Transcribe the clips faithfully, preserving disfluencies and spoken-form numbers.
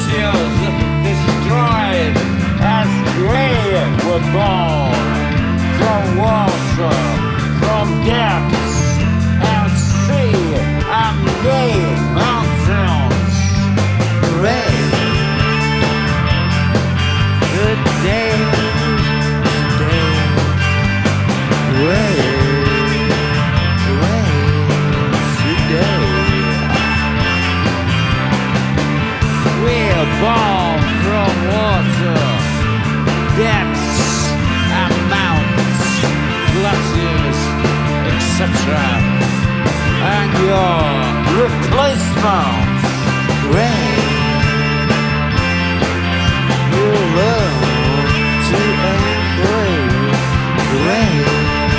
glaciers destroyed as we were born from water, from depths and sea and gay mountains. Rain, good days today. Rain, rain today. We're born from water, depths and mountains, glaciers, et cetera. And your replacements, rain. You learn to embrace rain.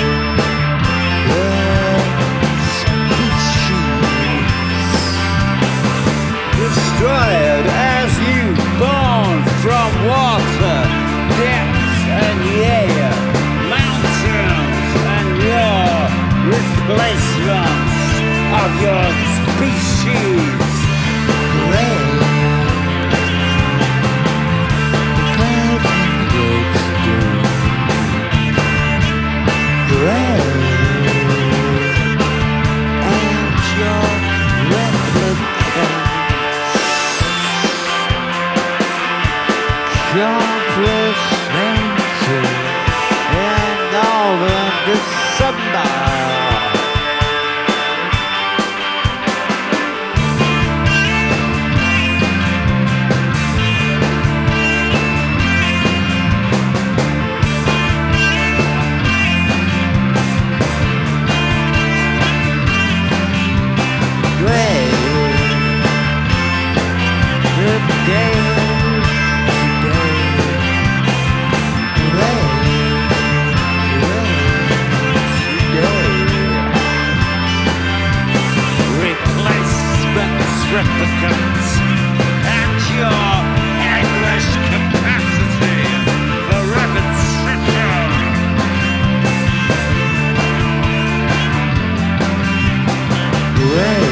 Destroyed as you born from water, depths and air, mountains and your replacements of your species. Rain. The clouds and roads do. Rain. And your replicants. Comprehensive and all in December. Great, good day. Replicants and your endless capacity for repetition. Great.